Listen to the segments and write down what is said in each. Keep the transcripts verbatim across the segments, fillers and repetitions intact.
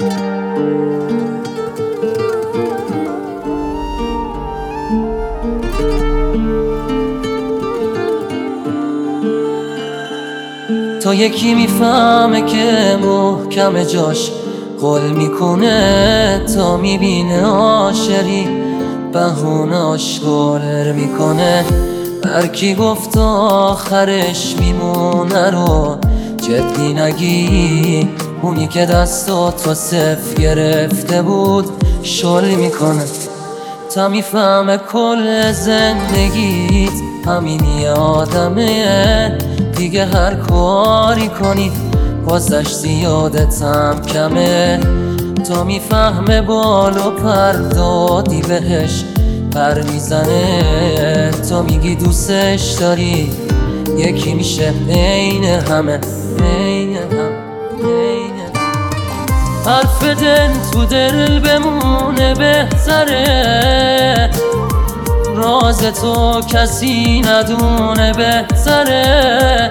تا یکی میفهمه که محکم جاش قول میکنه، تا میبینه عاشقی بهونه آشغال میکنه. هرکی گفت آخرش میمونه رو جدی نگی، اونی که دستاتو صف گرفته بود شل میکنه. تا میفهمه کل زندگیت همینی آدمه، دیگه هر کاری کنی بازش زیادتم کمه. تا میفهمه بال و پر دادی بهش پر میزنه، تا میگی دوستش داری یکی میشه عین همه عین هم عین. حرف دل تو دل بمونه بهتره، راز تو کسی ندونه بهتره.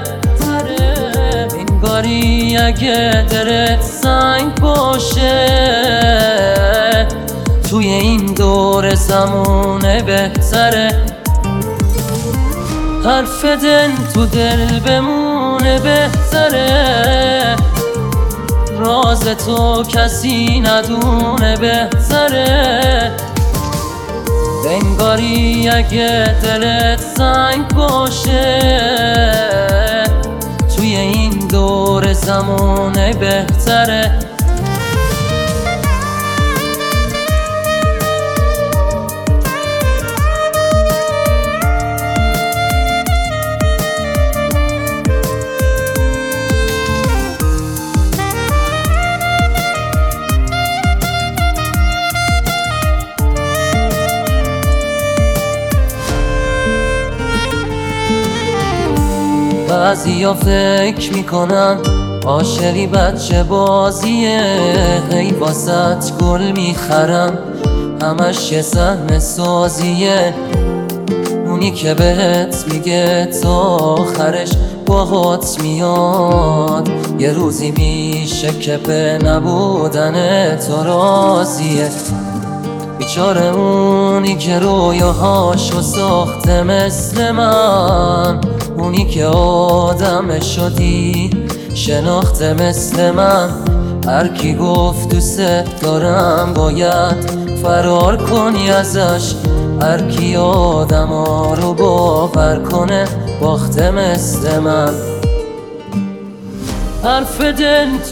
انگاری اگه دلت سنگ باشه توی این دور زمونه بهتره. حرف دل تو دل بمونه بهتره، راز تو کسی ندونه بهتره. انگاری اگه دلت سنگ باشه توی این دور زمونه بهتره. بعضیا فکر میکنن عاشقی بچه بازیه، هی واسط گل میخرم همش یه صحنه سازیه. اونی که بهت میگه تا آخرش باهات میاد، یه روزی میشه که به نبودن تو راضیه. بیچاره اونی که رویاهاشو ساخته مثل من، اونی که آدم شدی شناخته مثل من. هرکی گفت دوست دارم باید فرار کنی ازش، هرکی آدم ها رو باور کنه باخته مثل من. حرف دل